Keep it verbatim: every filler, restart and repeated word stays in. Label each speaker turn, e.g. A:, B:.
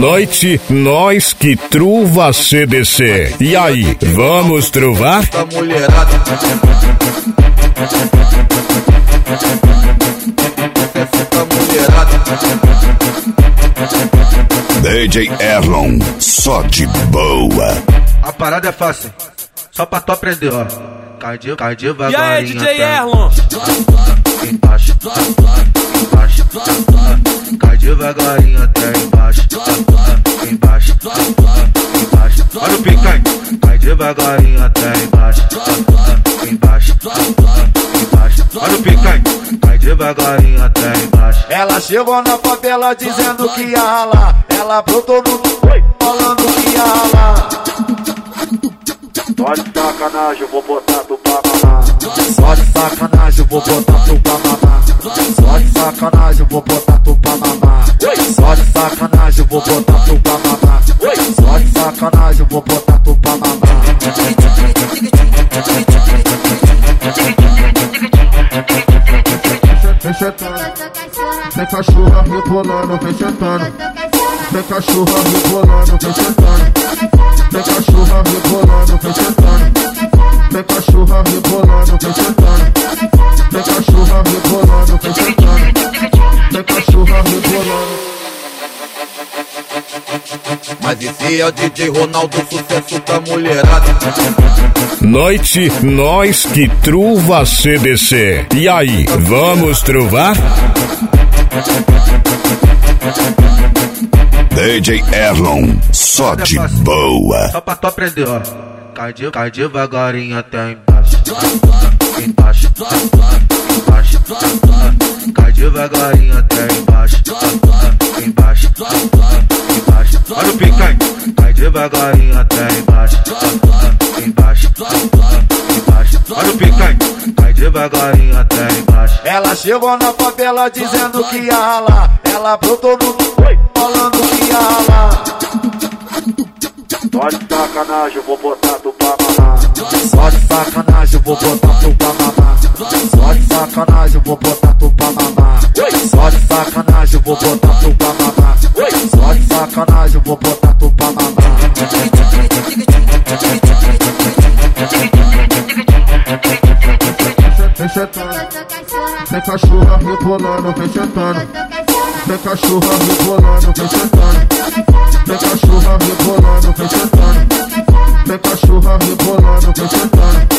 A: Noite, nós que truva C D C. E aí, vamos truvar?
B: Tá mulherada. Tá mulherada.
C: D J Erlon, só de boa.
B: A parada é fácil, só pra tu aprender, ó. Cai de, cai devagarinho.
D: E aí, D J Erlon?
B: Embaixo, embaixo, cai devagarinho até embaixo, embaixo, embaixo. Olha o picanha, cai devagarinho até embaixo, embaixo, embaixo. Olha o picanha, cai devagarinho até embaixo.
E: Ela chegou na favela dizendo que ia ralar. Ela brotou no falando que ia ralar. Só de sacanagem eu vou botar tu pra mamar. Só de sacanagem eu vou botar tu pra mamar. Só de sacanagem eu vou botar tu pra mamar. Só de sacanagem eu vou botar tu pra mamar. Só de sacanagem eu vou botar tu pra mamar.
F: Vem sentando, vem cachorra rebolando, vem sentando. Vem cachorra rebolando, vem sentando. Vem cachorra rebolando, vem sentando. Vem cachorra rebolando, vem sentando. Vem cachorra rebolando, vem sentando. Vem cachorra rebolando.
B: Mas esse é o D J Ronaldo, sucesso da mulherada.
A: Noite, nós que truva C D C. E aí, vamos truvar?
C: D J Erlon, só de boa.
B: Só pra tu aprender, ó. Cai, de, cai devagarinho até embaixo, embaixo, embaixo. Cai devagarinho até embaixo, embaixo, embaixo. Olha o picanha, cai devagarinho até embaixo, embaixo, embaixo. Olha o picanha, cai devagarinho até embaixo.
E: Ela chegou na favela dizendo que ia ralar. Ela brotou no falando que ia ralar. Só de sacanagem eu vou botar tu pra mamar. Só de sacanagem eu vou botar tu pra mamar. Só de sacanagem eu vou botar tu pra mamar. Só de sacanagem eu vou botar tu pra mamar. Só de sacanagem eu vou botar tu pra mamar.
F: Vem sentando, vem cachorra rebolando, vem sentando. Vem cachorra rebolando, vem sentando. Vem cachorra rebolando, vem sentando. Vem cachorra rebolando, vem sentando.